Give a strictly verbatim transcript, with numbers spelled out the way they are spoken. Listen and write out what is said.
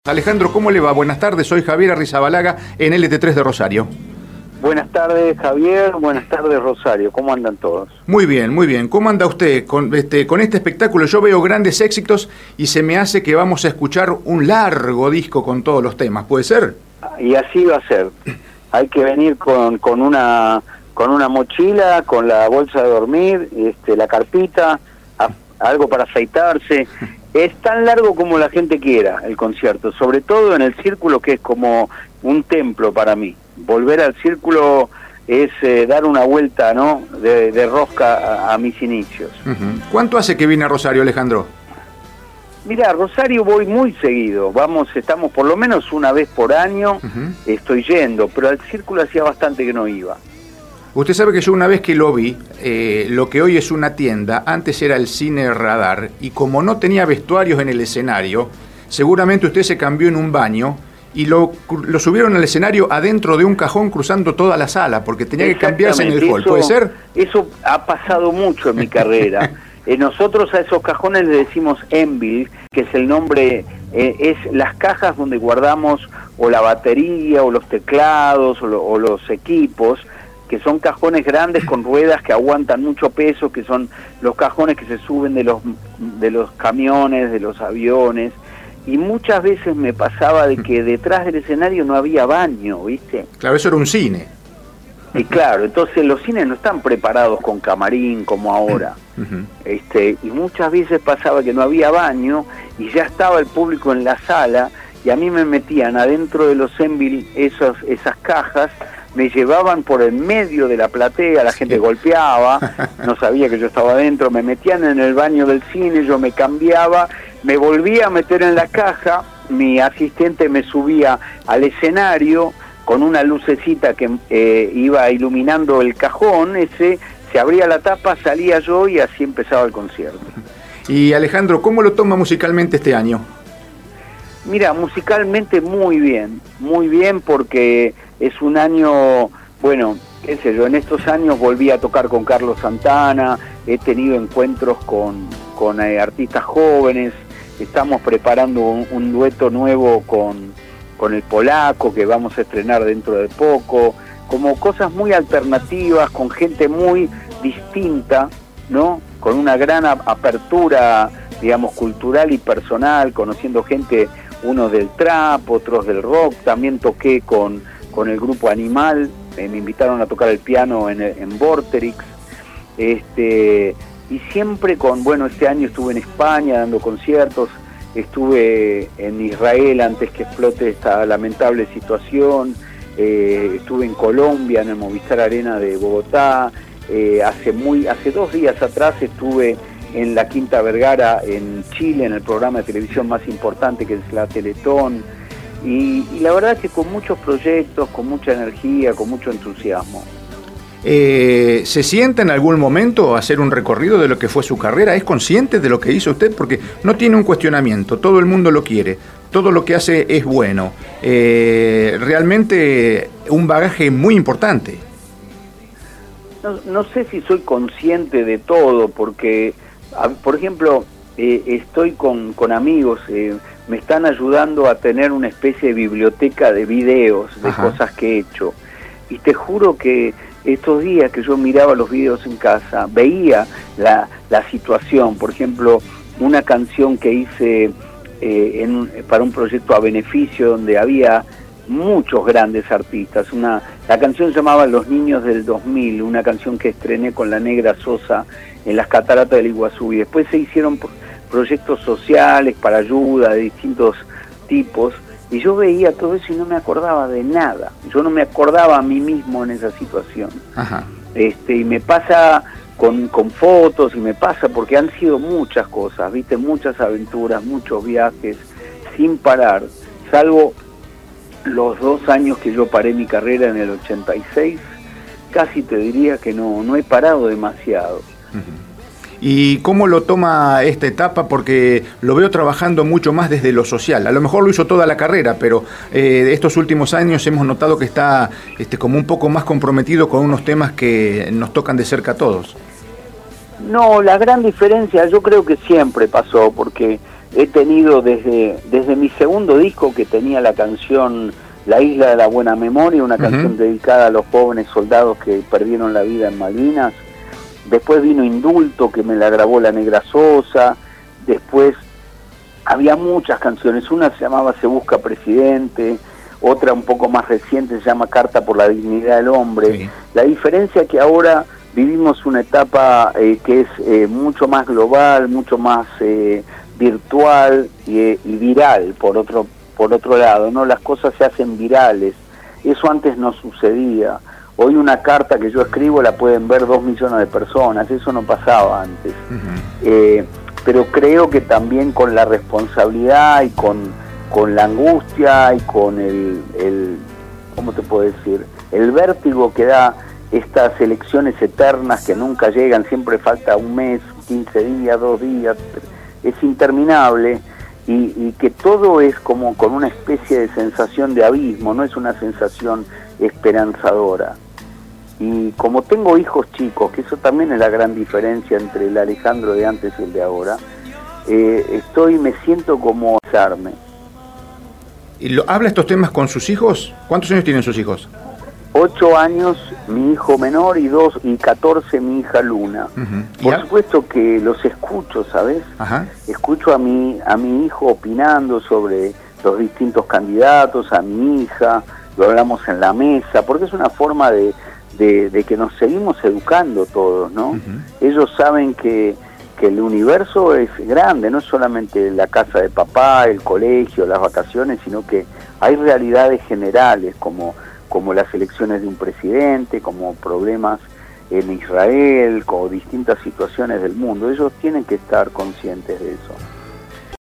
Alejandro, ¿cómo le va? Buenas tardes, soy Javier Arrizabalaga en L T tres de Rosario. Buenas tardes, Javier. Buenas tardes, Rosario. ¿Cómo andan todos? Muy bien, muy bien. ¿Cómo anda usted con este, con este espectáculo? Yo veo grandes éxitos y se me hace que vamos a escuchar un largo disco con todos los temas. ¿Puede ser? Y así va a ser. Hay que venir con, con una con una mochila, con la bolsa de dormir, este, la carpita, a, algo para afeitarse. Es tan largo como la gente quiera el concierto, sobre todo en el Círculo, que es como un templo para mí. Volver al Círculo es eh, dar una vuelta, ¿no?, de, de rosca a, a mis inicios. Uh-huh. ¿Cuánto hace que viene a Rosario, Alejandro? Mira, a Rosario voy muy seguido. Vamos, estamos por lo menos una vez por año, uh-huh. Estoy yendo, pero al Círculo hacía bastante que no iba. Usted sabe que yo una vez que lo vi, eh, lo que hoy es una tienda, antes era el Cine Radar, y como no tenía vestuarios en el escenario, seguramente usted se cambió en un baño y lo, lo subieron al escenario adentro de un cajón cruzando toda la sala, porque tenía que cambiarse en el hall. ¿Puede ser? Eso ha pasado mucho en mi carrera. eh, nosotros a esos cajones le decimos Envil, que es el nombre, eh, es las cajas donde guardamos o la batería, o los teclados, o, lo, o los equipos, que son cajones grandes con ruedas que aguantan mucho peso, que son los cajones que se suben de los de los camiones, de los aviones, y muchas veces me pasaba de que detrás del escenario no había baño, ¿viste? Claro, eso era un cine. Y claro, entonces los cines no están preparados con camarín como ahora. Uh-huh. Este, y muchas veces pasaba que no había baño y ya estaba el público en la sala, y a mí me metían adentro de los Envil esos, esas cajas, me llevaban por el medio de la platea, la gente sí. golpeaba, no sabía que yo estaba adentro, me metían en el baño del cine, yo me cambiaba, me volvía a meter en la caja, mi asistente me subía al escenario con una lucecita que eh, iba iluminando el cajón ese, se abría la tapa, salía yo y así empezaba el concierto. Y Alejandro, ¿cómo lo toma musicalmente este año? Mira, musicalmente muy bien, muy bien, porque es un año, bueno, qué sé yo, en estos años volví a tocar con Carlos Santana, he tenido encuentros con, con eh, artistas jóvenes, estamos preparando un, un dueto nuevo con, con el Polaco, que vamos a estrenar dentro de poco, como cosas muy alternativas, con gente muy distinta, ¿no?, con una gran apertura, digamos, cultural y personal, conociendo gente, unos del trap, otros del rock. También toqué con, con el grupo Animal, eh, me invitaron a tocar el piano en, en Vorterix, este, y siempre con, bueno, este año estuve en España dando conciertos, estuve en Israel antes que explote esta lamentable situación, eh, estuve en Colombia, en el Movistar Arena de Bogotá, eh, hace, muy, hace dos días atrás estuve en la Quinta Vergara, en Chile, en el programa de televisión más importante que es la Teletón, y, y la verdad que con muchos proyectos, con mucha energía, con mucho entusiasmo. Eh, ¿Se siente en algún momento hacer un recorrido de lo que fue su carrera? ¿Es consciente de lo que hizo usted? Porque no tiene un cuestionamiento, todo el mundo lo quiere, todo lo que hace es bueno, eh, realmente un bagaje muy importante. No, no sé si soy consciente de todo, porque por ejemplo, eh, estoy con, con amigos, eh, me están ayudando a tener una especie de biblioteca de videos, de Ajá. cosas que he hecho. Y te juro que estos días que yo miraba los videos en casa, veía la, la situación. Por ejemplo, una canción que hice eh, en, para un proyecto a beneficio donde había muchos grandes artistas. Una, la canción se llamaba Los Niños del dos mil, una canción que estrené con la Negra Sosa en las cataratas del Iguazú, y después se hicieron proyectos sociales para ayuda de distintos tipos, y yo veía todo eso y no me acordaba de nada, yo no me acordaba a mí mismo en esa situación. Ajá. Este, y me pasa con, con fotos, y me pasa porque han sido muchas cosas, viste, muchas aventuras, muchos viajes, sin parar, salvo los dos años que yo paré mi carrera en el ochenta y seis, casi te diría que no, no he parado demasiado. ¿Y cómo lo toma esta etapa? Porque lo veo trabajando mucho más desde lo social. A lo mejor lo hizo toda la carrera, pero eh, estos últimos años hemos notado que está este, como un poco más comprometido con unos temas que nos tocan de cerca a todos. No, la gran diferencia yo creo que siempre pasó, porque he tenido desde, desde mi segundo disco, que tenía la canción La Isla de la Buena Memoria, una uh-huh. canción dedicada a los jóvenes soldados que perdieron la vida en Malvinas. Después vino Indulto, que me la grabó la Negra Sosa. Después había muchas canciones, una se llamaba Se Busca Presidente, otra un poco más reciente se llama Carta por la Dignidad del Hombre. Sí. La diferencia es que ahora vivimos una etapa eh, que es eh, mucho más global, mucho más eh, virtual y, eh, y viral, por otro, por otro lado, ¿no? Las cosas se hacen virales, eso antes no sucedía. Hoy una carta que yo escribo la pueden ver dos millones de personas, eso no pasaba antes. Uh-huh. eh, pero creo que también con la responsabilidad y con, con la angustia y con el, el, ¿cómo te puedo decir? El vértigo que da estas elecciones eternas que nunca llegan, siempre falta un mes, quince días, dos días, es interminable, y, y que todo es como con una especie de sensación de abismo, no es una sensación esperanzadora. Y como tengo hijos chicos, que eso también es la gran diferencia entre el Alejandro de antes y el de ahora, eh, estoy, me siento como asarme. ¿Y lo, habla estos temas con sus hijos? ¿Cuántos años tienen sus hijos? Ocho años mi hijo menor y dos y catorce mi hija Luna. Uh-huh. Por supuesto que los escucho, ¿sabes? Uh-huh. Escucho a mi, a mi hijo opinando sobre los distintos candidatos, a mi hija, lo hablamos en la mesa, porque es una forma de... De, de que nos seguimos educando todos, ¿no? Uh-huh. Ellos saben que, que el universo es grande, no es solamente la casa de papá, el colegio, las vacaciones, sino que hay realidades generales como, como las elecciones de un presidente, como problemas en Israel, como distintas situaciones del mundo. Ellos tienen que estar conscientes de eso.